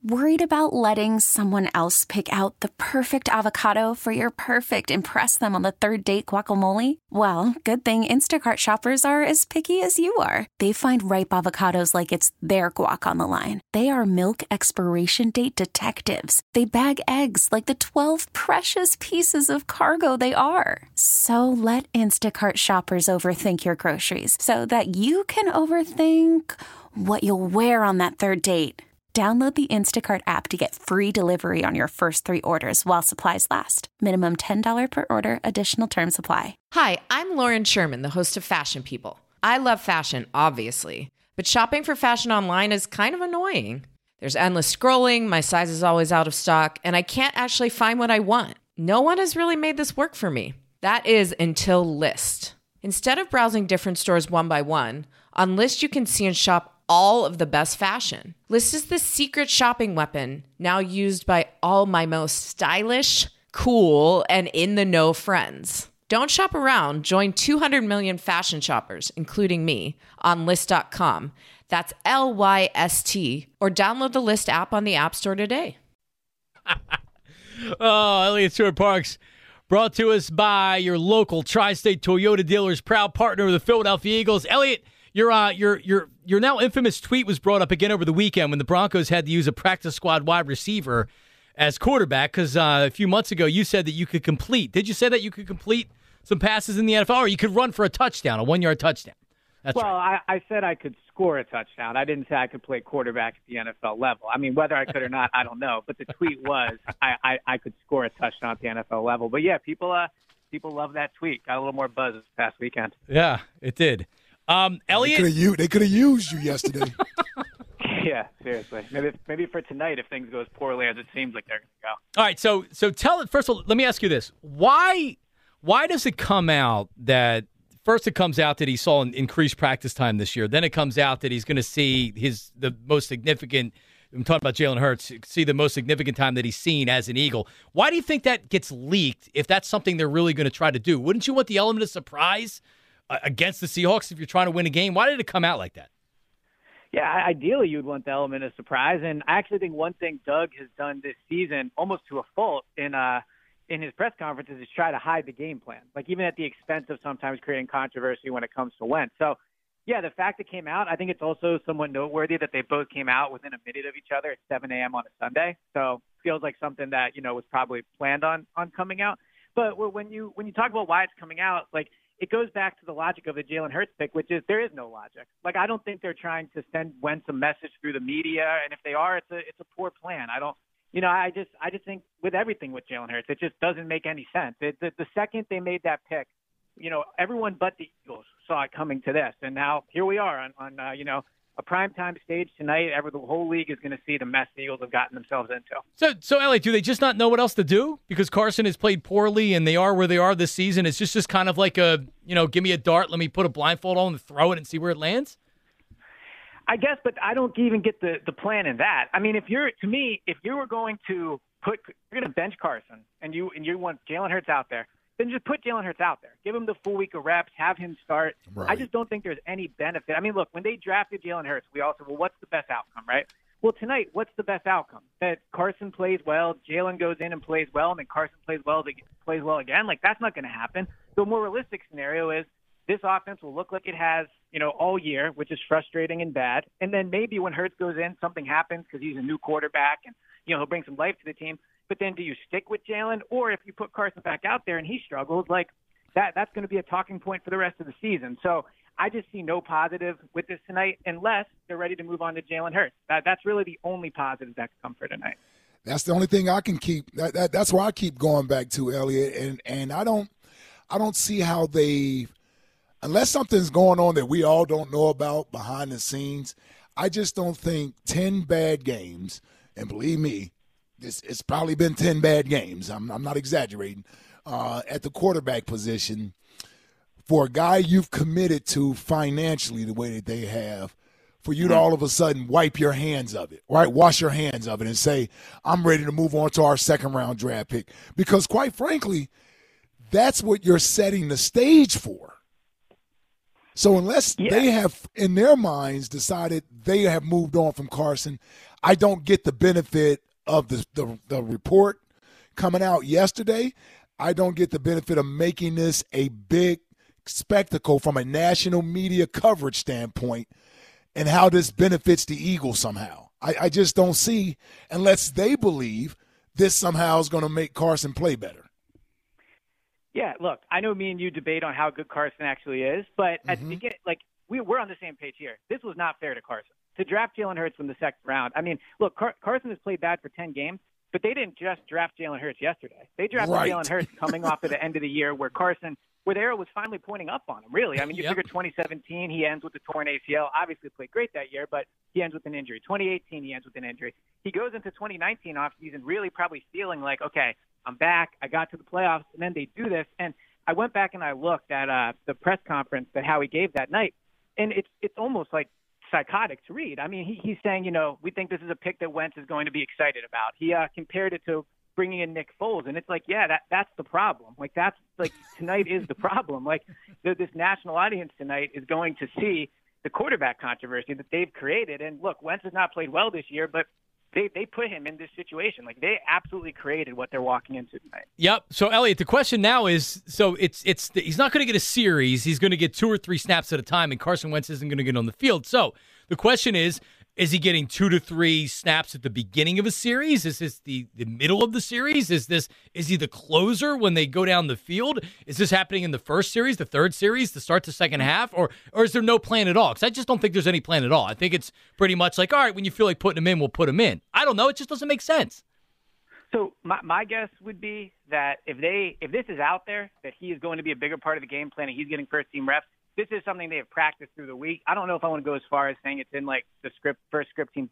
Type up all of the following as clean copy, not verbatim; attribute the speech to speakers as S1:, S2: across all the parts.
S1: Worried about letting someone else pick out the perfect avocado for your perfect impress them on the third date guacamole? Well, good thing Instacart shoppers are as picky as you are. They find ripe avocados like it's their guac on the line. They are milk expiration date detectives. They bag eggs like the 12 precious pieces of cargo they are. So let Instacart shoppers overthink your groceries so that you can overthink what you'll wear on that third date. Download the Instacart app to get free delivery on your first 3 orders while supplies last. Minimum $10 per order. Additional terms apply.
S2: Hi, I'm Lauren Sherman, the host of Fashion People. I love fashion, obviously, but shopping for fashion online is kind of annoying. There's endless scrolling, my size is always out of stock, and I can't actually find what I want. No one has really made this work for me. That is until Lyst. Instead of browsing different stores one by one, on Lyst you can see and shop all of the best fashion. Lyst is the secret shopping weapon now used by all my most stylish, cool, and in-the-know friends. Don't shop around. Join 200 million fashion shoppers, including me, on Lyst.com. That's Lyst, or download the Lyst app on the App Store today.
S3: Oh, Elliott Stewart-Parks, brought to us by your local Tri-State Toyota dealers, proud partner of the Philadelphia Eagles. Elliott, your now infamous tweet was brought up again over the weekend when the Broncos had to use a practice squad wide receiver as quarterback because a few months ago you said that you could complete. Did you say that you could complete some passes in the NFL, or you could run for a touchdown, a 1-yard touchdown? That's right.
S4: I said I could score a touchdown. I didn't say I could play quarterback at the NFL level. I mean, whether I could or not, I don't know. But the tweet was I could score a touchdown at the NFL level. But yeah, people love that tweet. Got a little more buzz this past weekend.
S3: Yeah, it did. Elliott,
S5: they could have used you yesterday.
S4: Yeah, seriously. Maybe for tonight, if things go as poorly as it seems like they're going to go.
S3: All right, so tell it first of all. Let me ask you this: Why does it come out that first it comes out that he saw an increased practice time this year, then it comes out that he's going to see the most significant. I'm talking about Jalen Hurts. See the most significant time that he's seen as an Eagle. Why do you think that gets leaked? If that's something they're really going to try to do, wouldn't you want the element of surprise against the Seahawks if you're trying to win a game? Why did it come out like that?
S4: Yeah, ideally you'd want the element of surprise, and I actually think one thing Doug has done this season, almost to a fault, in his press conferences, is try to hide the game plan, like even at the expense of sometimes creating controversy when it comes to Wentz. So, yeah, the fact it came out, I think it's also somewhat noteworthy that they both came out within a minute of each other at 7 a.m. on a Sunday. So, feels like something that was probably planned on coming out. But when you talk about why it's coming out, like, it goes back to the logic of the Jalen Hurts pick, which is there is no logic. Like, I don't think they're trying to send Wentz a message through the media, and if they are, it's a poor plan. I just think with everything with Jalen Hurts, it just doesn't make any sense. The second they made that pick, everyone but the Eagles saw it coming to this, and now here we are on a primetime stage tonight. The whole league is going to see the mess the Eagles have gotten themselves into.
S3: So Elliot, do they just not know what else to do? Because Carson has played poorly and they are where they are this season. It's just kind of like give me a dart, let me put a blindfold on and throw it and see where it lands?
S4: I guess, but I don't even get the plan in that. I mean, if you were going to you're going to bench Carson and you want Jalen Hurts out there, then just put Jalen Hurts out there. Give him the full week of reps. Have him start. Right. I just don't think there's any benefit. I mean, look, when they drafted Jalen Hurts, we all said, well, what's the best outcome, right? Well, tonight, what's the best outcome? That Carson plays well, Jalen goes in and plays well, and then Carson plays well again? Like, that's not going to happen. The more realistic scenario is this offense will look like it has, all year, which is frustrating and bad. And then maybe when Hurts goes in, something happens because he's a new quarterback and, he'll bring some life to the team. But then do you stick with Jalen? Or if you put Carson back out there and he struggles, like that's going to be a talking point for the rest of the season. So I just see no positive with this tonight unless they're ready to move on to Jalen Hurts. That's really the only positive that can come for tonight.
S5: That's the only thing I can keep. That's why I keep going back to, Elliot. And I don't see how they, unless something's going on that we all don't know about behind the scenes, I just don't think 10 bad games, and believe me, it's probably been 10 bad games. I'm not exaggerating. At the quarterback position, for a guy you've committed to financially the way that they have, for you to all of a sudden wipe your hands of it, right? Wash your hands of it and say, I'm ready to move on to our second-round draft pick. Because quite frankly, that's what you're setting the stage for. So unless they have, in their minds, decided they have moved on from Carson, I don't get the benefit of the report coming out yesterday. I don't get the benefit of making this a big spectacle from a national media coverage standpoint and how this benefits the Eagles somehow. I just don't see, unless they believe this somehow is going to make Carson play better.
S4: Yeah, look, I know me and you debate on how good Carson actually is, but at the beginning, we're on the same page here. This was not fair to Carson. To draft Jalen Hurts in the second round. I mean, look, Carson has played bad for 10 games, but they didn't just draft Jalen Hurts yesterday. They drafted Jalen Hurts coming off at the end of the year where the arrow was finally pointing up on him, really. I mean, you figure 2017, he ends with a torn ACL. Obviously played great that year, but he ends with an injury. 2018, he ends with an injury. He goes into 2019 offseason really probably feeling like, okay, I'm back. I got to the playoffs, and then they do this. And I went back and I looked at the press conference that Howie gave that night, and it's almost like psychotic to read. I mean, he's saying, we think this is a pick that Wentz is going to be excited about. He compared it to bringing in Nick Foles, and it's like, yeah, that's the problem. Like, that's like tonight is the problem. Like, this national audience tonight is going to see the quarterback controversy that they've created. And look, Wentz has not played well this year, but they put him in this situation. Like, they absolutely created what they're walking into tonight.
S3: Yep. So, Elliot, the question now is, so he's not going to get a series. He's going to get 2 or 3 snaps at a time, and Carson Wentz isn't going to get on the field. So the question is he getting 2 to 3 snaps at the beginning of a series? Is this the middle of the series? Is he the closer when they go down the field? Is this happening in the first series, the third series, to start the second half? Or is there no plan at all? Because I just don't think there's any plan at all. I think it's pretty much like, all right, when you feel like putting him in, we'll put him in. I don't know. It just doesn't make sense.
S4: So my guess would be that if this is out there, that he is going to be a bigger part of the game plan and he's getting first-team reps, this is something they have practiced through the week. I don't know if I want to go as far as saying it's in like the first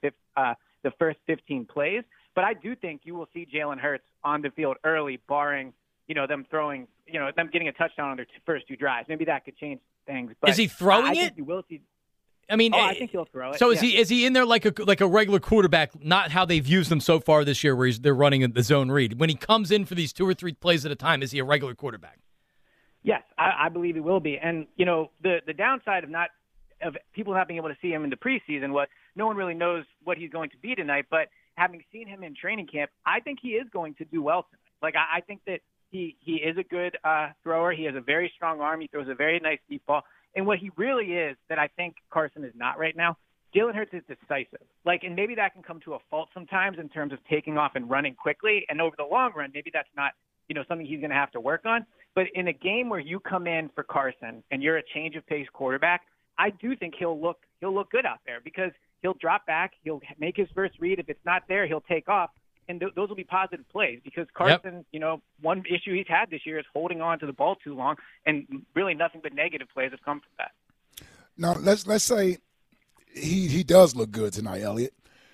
S4: 15 plays, but I do think you will see Jalen Hurts on the field early, barring them throwing, them getting a touchdown on their first 2 drives. Maybe that could change things. But
S3: is he throwing
S4: I
S3: it?
S4: think you will see.
S3: I mean,
S4: I think he'll throw it.
S3: So is he in there like a regular quarterback? Not how they've used him so far this year, where they're running the zone read. When he comes in for these 2 or 3 plays at a time, is he a regular quarterback?
S4: Yes, I believe he will be. And, the downside of people not being able to see him in the preseason was no one really knows what he's going to be tonight. But having seen him in training camp, I think he is going to do well tonight. Like, I think that he is a good thrower. He has a very strong arm. He throws a very nice deep ball. And what he really is that I think Carson is not right now, Jalen Hurts is decisive. Like, and maybe that can come to a fault sometimes in terms of taking off and running quickly. And over the long run, maybe that's not, something he's going to have to work on. But in a game where you come in for Carson and you're a change of pace quarterback, I do think he'll look good out there because he'll drop back, he'll make his first read. If it's not there, he'll take off, and those will be positive plays because Carson, one issue he's had this year is holding on to the ball too long, and really nothing but negative plays have come from that.
S5: Now let's say he does look good tonight, Elliot.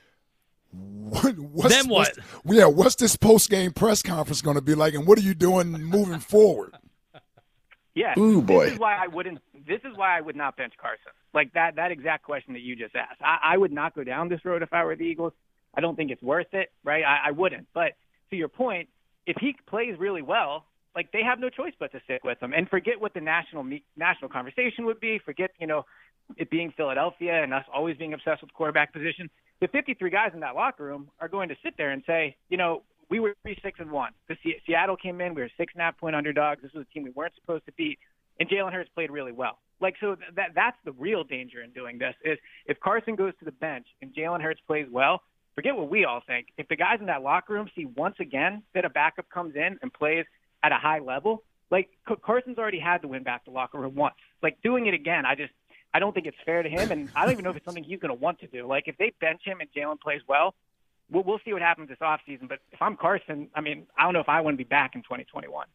S5: What's this post-game press conference going to be like, and what are you doing moving forward?
S4: Yeah.
S6: Ooh, boy.
S4: This is why I would not bench Carson. Like that exact question that you just asked. I would not go down this road if I were the Eagles. I don't think it's worth it, right? I wouldn't. But to your point, if he plays really well, like they have no choice but to stick with him and forget what the national conversation would be. Forget, it being Philadelphia and us always being obsessed with quarterback position. The 53 guys in that locker room are going to sit there and say, we were 3-6-1. Seattle came in. We were 6.5-point underdogs. This was a team we weren't supposed to beat. And Jalen Hurts played really well. Like, so that's the real danger in doing this is if Carson goes to the bench and Jalen Hurts plays well, forget what we all think. If the guys in that locker room see once again that a backup comes in and plays at a high level, like Carson's already had to win back the locker room once. Like doing it again, I don't think it's fair to him, and I don't even know if it's something he's going to want to do. Like, if they bench him and Jalen plays well, we'll see what happens this offseason. But if I'm Carson, I don't know if I want to be back in 2021.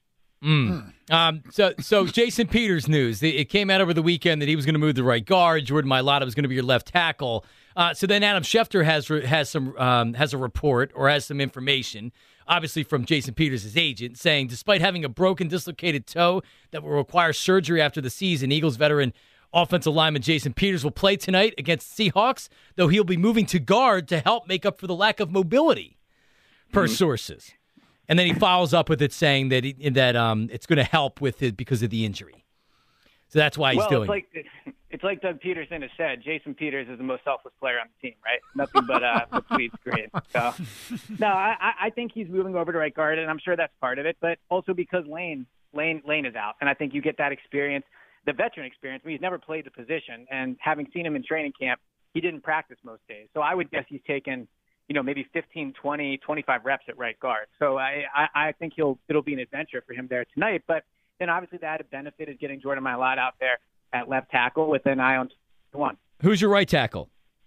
S3: So Jason Peters news. It came out over the weekend that he was going to move to right guard. Jordan Mailata was going to be your left tackle. So then Adam Schefter has a report or has some information, obviously from Jason Peters' agent, saying despite having a broken, dislocated toe that will require surgery after the season, Eagles veteran offensive lineman Jason Peters will play tonight against Seahawks, though he'll be moving to guard to help make up for the lack of mobility, per sources. And then he follows up with it saying that it's going to help with it because of the injury. So that's why he's doing
S4: it. It's like Doug Peterson has said, Jason Peters is the most selfless player on the team, right? Nothing but bleeds green. So, no, I think he's moving over to right guard, and I'm sure that's part of it, but also because Lane is out, and I think you get that experience, the veteran experience. I mean, he's never played the position, and having seen him in training camp, he didn't practice most days. So I would guess he's taken, maybe 15, 20, 25 reps at right guard. So I think it'll be an adventure for him there tonight. But then obviously the added benefit is getting Jordan Mailata out there at left tackle with an eye on one.
S3: Who's your right tackle?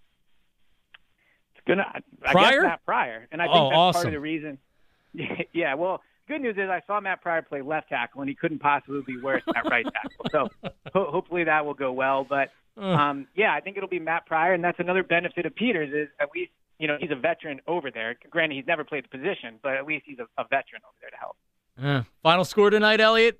S4: It's I guess Matt Pryor. And I think that's
S3: awesome.
S4: part of the reason. Yeah, well, good news is I saw Matt Pryor play left tackle, and he couldn't possibly be worse at right tackle. So hopefully that will go well. But, I think it'll be Matt Pryor, and that's another benefit of Peters is at least, he's a veteran over there. Granted, he's never played the position, but at least he's a veteran over there to help.
S3: Final score tonight, Elliot?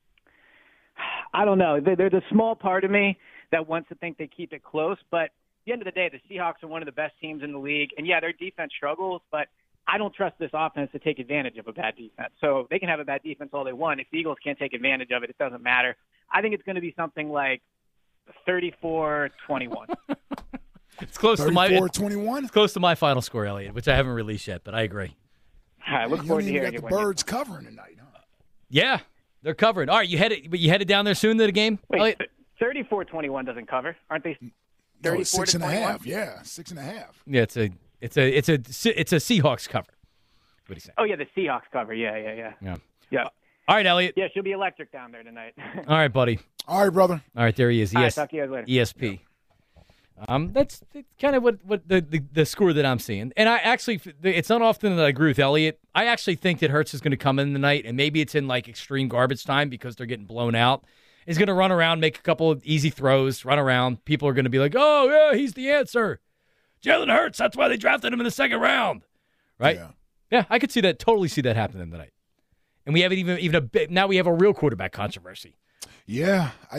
S4: I don't know. There's a small part of me that wants to think they keep it close, but at the end of the day, the Seahawks are one of the best teams in the league. And, yeah, their defense struggles, but I don't trust this offense to take advantage of a bad defense. So they can have a bad defense all they want. If the Eagles can't take advantage of it, it doesn't matter. I think it's going to be something like 34-21.
S3: It's close to my
S5: 34-21.
S3: It's close to my final score, Elliot, which I haven't released yet, but I agree.
S4: All right, look forward to hearing
S5: it.
S4: You
S5: got the Birds covering tonight, huh?
S3: Yeah, they're covering. All right, you headed down there soon to the game?
S4: Wait, 34-21 doesn't cover, aren't they?
S5: 34-21. 6.5. Yeah, 6.5.
S3: Yeah, it's a Seahawks cover. What do you say?
S4: Oh yeah, the Seahawks cover. Yeah.
S3: All right, Elliot.
S4: Yeah, she'll be electric down there tonight.
S3: All right, buddy.
S5: All right, brother.
S3: All right, there he is.
S4: All right, talk to you guys later.
S3: ESP. That's kind of what the score that I'm seeing. And I actually, it's not often that I agree with Elliot. I actually think that Hurts is going to come in tonight, and maybe it's in like extreme garbage time because they're getting blown out. He's going to run around, make a couple of easy throws, run around. People are going to be like, oh, yeah, he's the answer. Jalen Hurts, that's why they drafted him in the second round. Right? Yeah, I could totally see that happening tonight. And we haven't even a bit, now we have a real quarterback controversy.
S5: Yeah, I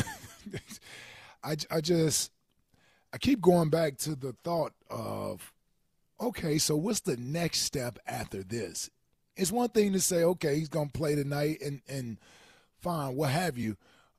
S5: keep going back to the thought of, okay, so what's the next step after this? It's one thing to say, okay, he's going to play tonight and fine, what have you.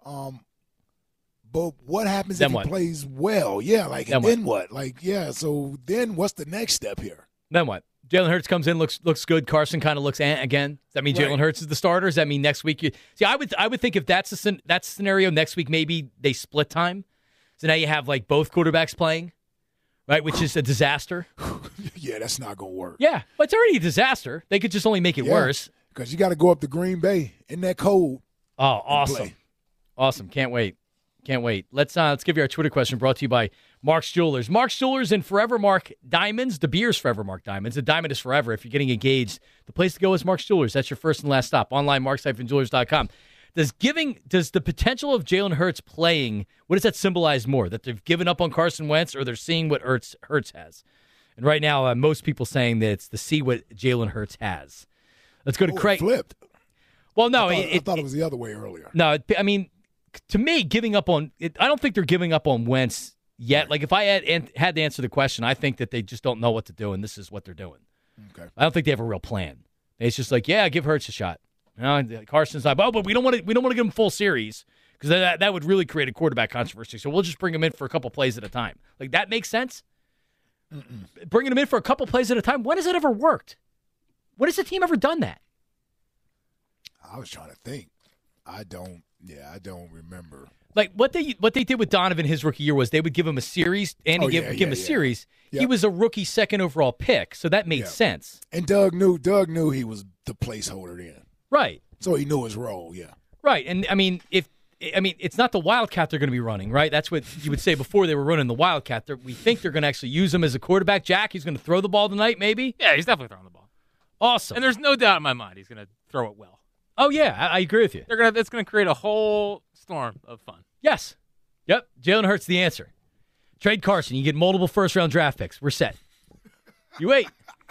S5: But what happens if he plays well? Yeah, then what? So then what's the next step here?
S3: Then what? Jalen Hurts comes in, looks good. Carson kind of looks again. Does that mean Jalen Hurts is the starter? Does that mean next week? I would think if that's the scenario, next week maybe they split time. So now you have like both quarterbacks playing, right? Which is a disaster.
S5: Yeah, that's not going to work.
S3: Yeah, but it's already a disaster. They could just only make it worse.
S5: Because you got to go up to Green Bay in that cold.
S3: Oh, awesome. Awesome. Can't wait. Let's give you our Twitter question brought to you by Mark's Jewelers. Mark's Jewelers and Forever Mark Diamonds. De Beers Forever Mark Diamonds. A diamond is forever. If you're getting engaged, the place to go is Mark's Jewelers. That's your first and last stop. Online, marks-jewelers.com. Does the potential of Jalen Hurts playing, what does that symbolize more? That they've given up on Carson Wentz or they're seeing what Hurts has? And right now, most people saying that it's to see what Jalen Hurts has. Let's go to Craig.
S5: Flipped.
S3: Well, no.
S5: I thought it was the other way earlier.
S3: No, I mean, to me, giving up on it, I don't think they're giving up on Wentz yet. Like, if I had to answer the question, I think that they just don't know what to do, and this is what they're doing.
S5: Okay.
S3: I don't think they have a real plan. It's just like, yeah, give Hurts a shot. Carson's like, but we don't want to give him full series because that would really create a quarterback controversy. So we'll just bring him in for a couple plays at a time. Like, that makes sense? Mm-mm. Bringing him in for a couple plays at a time, when has it ever worked? When has the team ever done that?
S5: I was trying to think. I don't remember.
S3: Like, what they did with Donovan his rookie year was they would give him a series, and give him a series. Yep. He was a rookie second overall pick, so that made sense.
S5: And Doug knew he was the placeholder then.
S3: Right.
S5: So he knew his role, yeah.
S3: Right. And I mean, it's not the Wildcat they're going to be running, right? That's what you would say before they were running the Wildcat. We think they're going to actually use him as a quarterback. Jack, he's going to throw the ball tonight, maybe?
S6: Yeah, he's definitely throwing the ball.
S3: Awesome.
S6: And there's no doubt in my mind he's going to throw it well.
S3: Oh, yeah, I agree with you.
S6: It's going to create a whole storm of fun.
S3: Yes. Yep. Jalen Hurts the answer. Trade Carson. You get multiple first-round draft picks. We're set. You wait.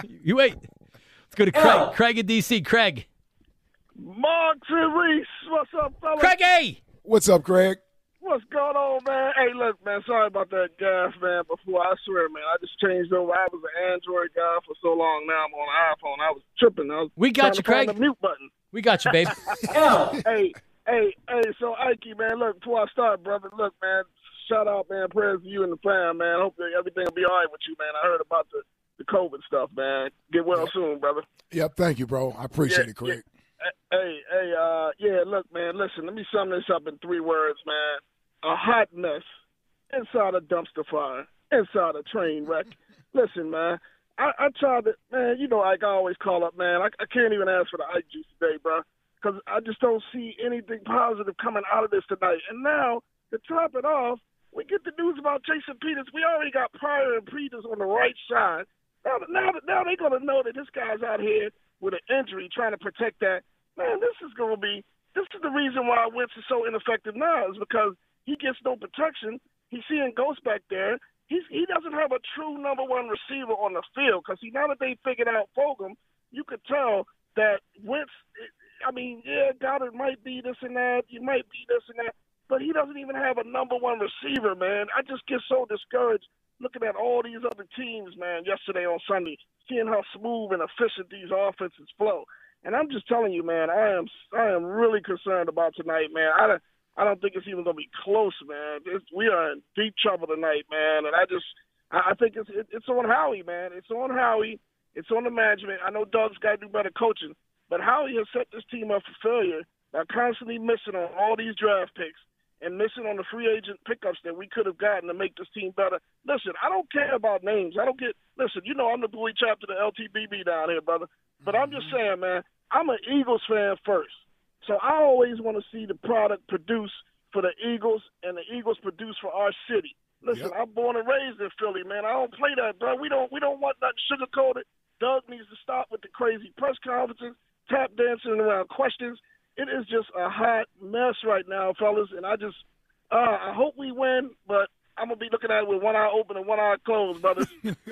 S3: Let's go to Craig. Craig in D.C. Craig.
S7: Marks and Reese, what's up, fellas?
S3: Craig!
S5: What's up, Craig?
S7: What's going on, man? Hey, look, man, sorry about that gas, man, before. I swear, man, I just changed over. I was an Android guy for so long. Now I'm on an iPhone. I was tripping.
S3: We got you, Craig.
S7: The mute button.
S3: We got you, babe.
S7: Hey, Hey, so Ike, man, look, before I start, brother, look, man, shout out, man, prayers to you and the fam, man. Hope that everything will be all right with you, man. I heard about the COVID stuff, man. Get well soon, brother.
S5: Yep, thank you, bro. I appreciate it, Craig.
S7: Look, man, listen, let me sum this up in 3 words, man. A hot mess inside a dumpster fire, inside a train wreck. Listen, man, I tried to, man, you know, Ike, I always call up, man. I can't even ask for the Ike juice today, bro, because I just don't see anything positive coming out of this tonight. And now, to top it off, we get the news about Jason Peters. We already got Pryor and Peters on the right side. Now they're going to know that this guy's out here with an injury trying to protect that. Man, this is the reason why Wentz is so ineffective now, is because he gets no protection. He's seeing ghosts back there. He doesn't have a true number one receiver on the field, because now that they figured out Fulgham, you could tell that Wentz, Goddard might be this and that, you might be this and that, but he doesn't even have a number one receiver, man. I just get so discouraged looking at all these other teams, man, yesterday on Sunday, seeing how smooth and efficient these offenses flow. And I'm just telling you, man, I am really concerned about tonight, man. I don't think it's even going to be close, man. We are in deep trouble tonight, man. And I think it's on Howie, man. It's on Howie. It's on the management. I know Doug's got to do better coaching, but Howie has set this team up for failure by constantly missing on all these draft picks and missing on the free agent pickups that we could have gotten to make this team better. Listen, I don't care about names. Listen, you know I'm the Bowie chapter of the LTBB down here, brother. But I'm just saying, man, I'm an Eagles fan first. So I always want to see the product produce for the Eagles and the Eagles produce for our city. Listen, I'm born and raised in Philly, man. I don't play that, bro. We don't want nothing sugar-coated. Doug needs to stop with the crazy press conferences, tap dancing around questions. It is just a hot mess right now, fellas, and I I hope we win, but I'm going to be looking at it with one eye open and one eye closed, brothers.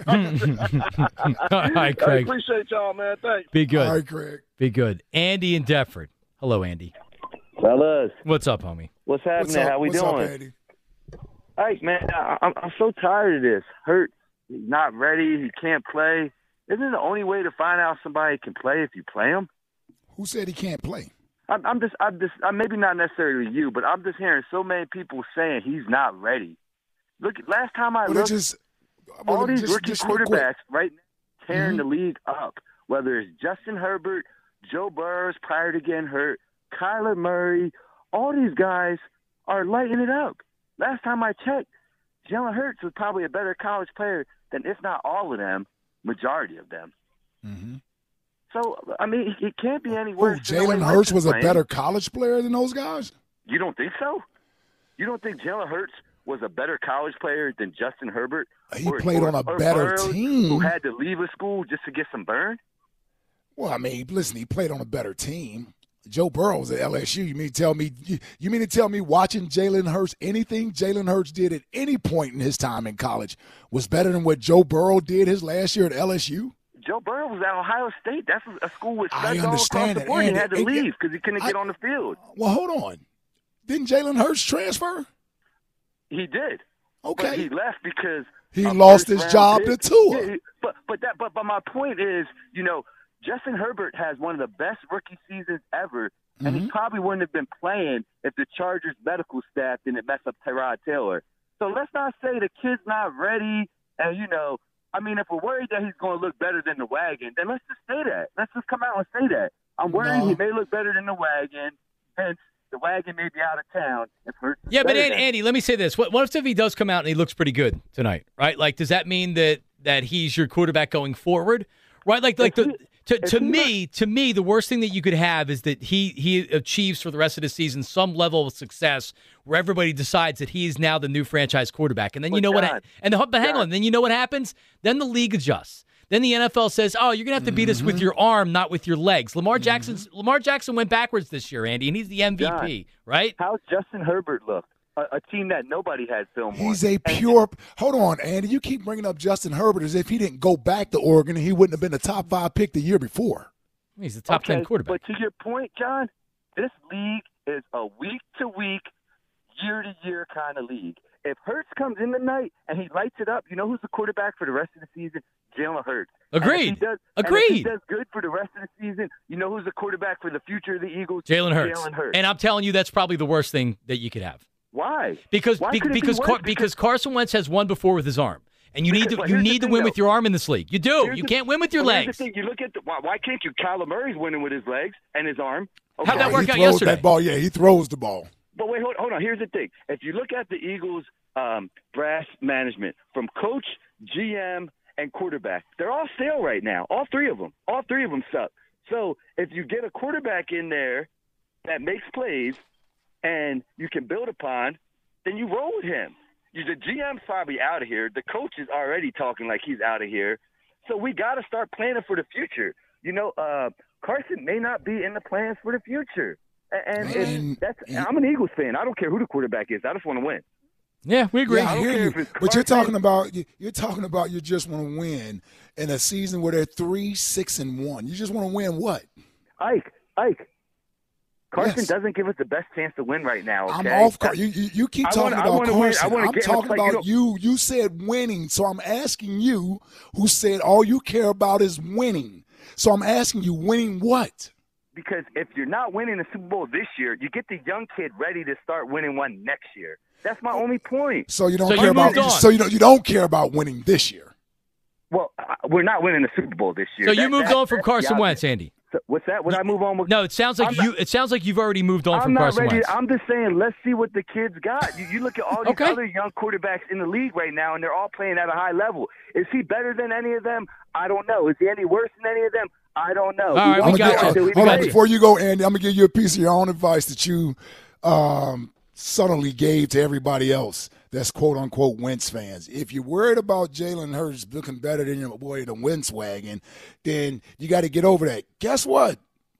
S3: All right, Craig.
S7: I appreciate y'all, man. Thanks.
S3: Be good.
S5: All right, Craig.
S3: Be good. Andy in Deptford. Hello, Andy.
S8: Fellas.
S3: What's up, homie?
S8: What's happening? How we
S5: What's
S8: doing?
S5: up, Andy?
S8: Hey, man, I'm so tired of this. Hurt, he's not ready, he can't play. Isn't it the only way to find out somebody can play if you play him?
S5: Who said he can't play?
S8: I'm maybe not necessarily you, but I'm just hearing so many people saying he's not ready. Look, last time I looked, all these rookie quarterbacks right now tearing the league up, whether it's Justin Herbert, Joe Burrow prior to getting hurt, Kyler Murray, all these guys are lighting it up. Last time I checked, Jalen Hurts was probably a better college player than, if not all of them, majority of them.
S5: Mm-hmm.
S8: So, I mean, it can't be any worse.
S5: Jalen Hurts was a better college player than those guys?
S8: You don't think so? You don't think Jalen Hurts was a better college player than Justin Herbert?
S5: He played on a better team.
S8: Who had to leave a school just to get some burn?
S5: Well, I mean, listen, he played on a better team. Joe Burrow was at LSU. You mean to tell me watching Jalen Hurts, anything Jalen Hurts did at any point in his time in college was better than what Joe Burrow did his last year at LSU?
S8: Joe Burrow was at Ohio State. That's a school with studs all across the
S5: it.
S8: board. He had to leave because he couldn't get on the field.
S5: Well, hold on. Didn't Jalen Hurts transfer?
S8: He did.
S5: Okay.
S8: But he left because
S5: he lost his job to Tua.
S8: Yeah, but my point is, you know, Justin Herbert has one of the best rookie seasons ever, and he probably wouldn't have been playing if the Chargers medical staff didn't mess up Tyrod Taylor. So let's not say the kid's not ready, and, you know, I mean, if we're worried that he's going to look better than the wagon, then let's just say that. Let's just come out and say that. I'm worried he may look better than the wagon, hence the wagon may be out of town.
S3: Yeah, but Andy, let me say this. What if he does come out and he looks pretty good tonight, right? Like, does that mean that he's your quarterback going forward, right? To me, the worst thing that you could have is that he achieves for the rest of the season some level of success where everybody decides that he is now the new franchise quarterback. And then hang on, then you know what happens? Then the league adjusts. Then the NFL says, "Oh, you're gonna have to beat us with your arm, not with your legs." Lamar Jackson went backwards this year, Andy, and he's the MVP, right?
S8: How's Justin Herbert look? A team that nobody had film on.
S5: He's a pure – hold on, Andy. You keep bringing up Justin Herbert as if he didn't go back to Oregon and he wouldn't have been the top 5 pick the year before.
S3: He's the top 10 quarterback.
S8: But to your point, John, this league is a week-to-week, year-to-year kind of league. If Hurts comes in tonight and he lights it up, you know who's the quarterback for the rest of the season? Jalen Hurts.
S3: Agreed.
S8: If he does good for the rest of the season, you know who's the quarterback for the future of the Eagles?
S3: Jalen Hurts. And I'm telling you, that's probably the worst thing that you could have.
S8: Why?
S3: Because Carson Wentz has won before with his arm. And you need to win with your arm in this league. You do. You can't win with your legs.
S8: Here's the thing. You look at why can't you? Kyler Murray's winning with his legs and his arm. Okay.
S3: How'd that work out yesterday?
S5: That ball, he throws the ball.
S8: But wait, hold on. Here's the thing. If you look at the Eagles' brass management, from coach, GM, and quarterback, they're all stale right now. All three of them suck. So if you get a quarterback in there that makes plays and you can build upon, then you roll with him. The GM's probably out of here. The coach is already talking like he's out of here. So we got to start planning for the future. You know, Carson may not be in the plans for the future. And I'm an Eagles fan. I don't care who the quarterback is. I just want to win.
S3: Yeah, we agree.
S5: Yeah, I hear you. But you're talking about you just want to win in a season where they're 3-6-1. You just want to win what?
S8: Ike. Carson doesn't give us the best chance to win right now. Okay?
S5: I'm off. You keep talking about Carson. I'm talking about you. You said winning, so I'm asking you, who said all you care about is winning. So I'm asking you, winning what?
S8: Because if you're not winning the Super Bowl this year, you get the young kid ready to start winning one next year. That's my only point.
S5: So you don't care about. So you don't care about winning this year.
S8: Well, we're not winning the Super Bowl this year.
S3: So you moved on from Carson Wentz, Andy.
S8: So what's that? Would I move on with?
S3: No, it sounds like you've already moved on from Carson Wentz.
S8: I'm just saying, let's see what the kids got. You look at all these other young quarterbacks in the league right now, and they're all playing at a high level. Is he better than any of them? I don't know. Is he any worse than any of them? I don't know.
S3: All right, we got you.
S5: Hold on, before you go, Andy, I'm gonna give you a piece of your own advice that you subtly gave to everybody else that's quote-unquote Wentz fans. If you're worried about Jalen Hurts looking better than your boy, the Wentz wagon, then you got to get over that. Guess what?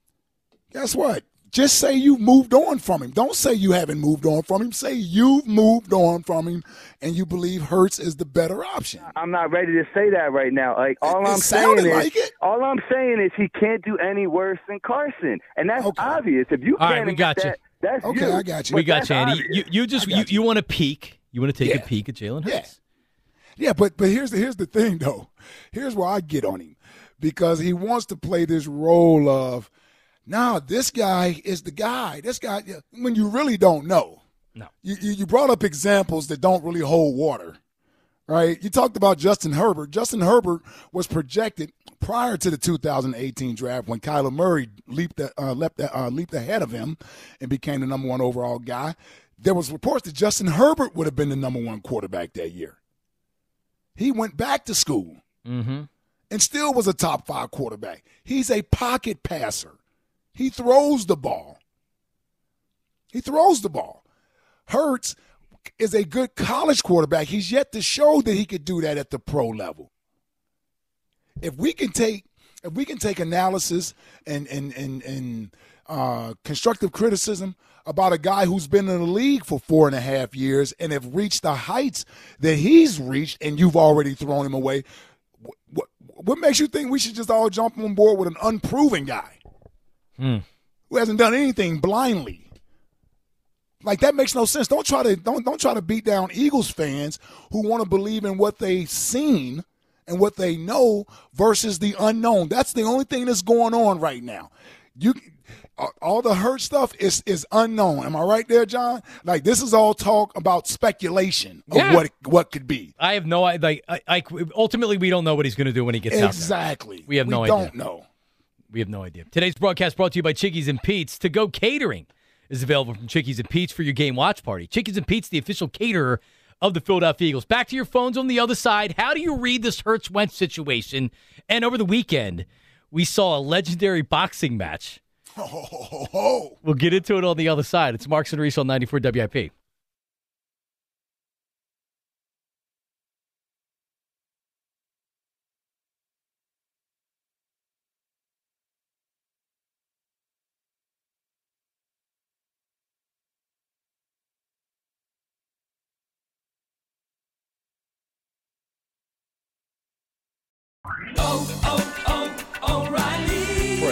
S5: Just say you've moved on from him. Don't say you haven't moved on from him. Say you've moved on from him and you believe Hurts is the better option.
S8: I'm not ready to say that right now. All I'm saying is he can't do any worse than Carson. And that's obvious. If you can't
S3: we got you.
S8: That's
S5: okay, I got you.
S3: We got you, Andy. You want to peek. You want to take a peek at Jalen Hurts.
S5: Yeah, but here's the thing, though. Here's where I get on him. Because he wants to play this role of, this guy is the guy. This guy, when you really don't know.
S3: No.
S5: You brought up examples that don't really hold water, right? You talked about Justin Herbert. Justin Herbert was projected prior to the 2018 draft when Kyler Murray leaped ahead of him and became the number one overall guy. There was reports that Justin Herbert would have been the number one quarterback that year. He went back to school and still was a top 5 quarterback. He's a pocket passer. He throws the ball. Hurts is a good college quarterback. He's yet to show that he could do that at the pro level. If we can take analysis and constructive criticism about a guy who's been in the league for 4.5 years and have reached the heights that he's reached, and you've already thrown him away, what makes you think we should just all jump on board with an unproven guy who hasn't done anything blindly? Like, that makes no sense. Don't try to beat down Eagles fans who want to believe in what they've seen and what they know versus the unknown. That's the only thing that's going on right now. All the Hurt stuff is unknown. Am I right there, John? Like, this is all talk about speculation of what could be.
S3: I have no idea. Ultimately, we don't know what he's going to do when he gets out there.
S5: Exactly.
S3: We have no idea.
S5: We don't know.
S3: We have no idea. Today's broadcast brought to you by Chickies and Pete's. To-go catering is available from Chickies and Pete's for your game watch party. Chickies and Pete's, the official caterer of the Philadelphia Eagles. Back to your phones on the other side. How do you read this Hurts-Wentz situation? And over the weekend, we saw a legendary boxing match. We'll get into it on the other side. It's Marks and Reese on 94 WIP.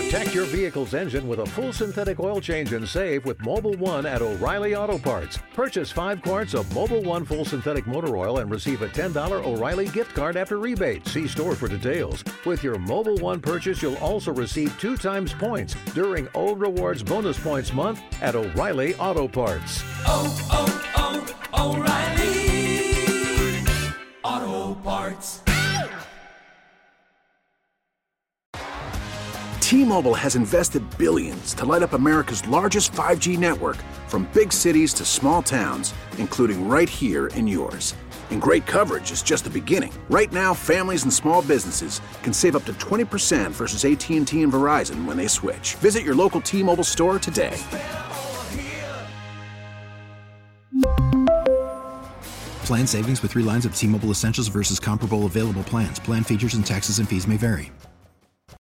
S9: Protect your vehicle's engine with a full synthetic oil change and save with Mobil 1 at O'Reilly Auto Parts. Purchase 5 quarts of Mobil 1 full synthetic motor oil and receive a $10 O'Reilly gift card after rebate. See store for details. With your Mobil 1 purchase, you'll also receive 2 times points during O Rewards Bonus Points Month at O'Reilly Auto Parts.
S10: O'Reilly Auto Parts.
S11: T-Mobile has invested billions to light up America's largest 5G network, from big cities to small towns, including right here in yours. And great coverage is just the beginning. Right now, families and small businesses can save up to 20% versus AT&T and Verizon when they switch. Visit your local T-Mobile store today.
S12: Plan savings with 3 lines of T-Mobile Essentials versus comparable available plans. Plan features and taxes and fees may vary.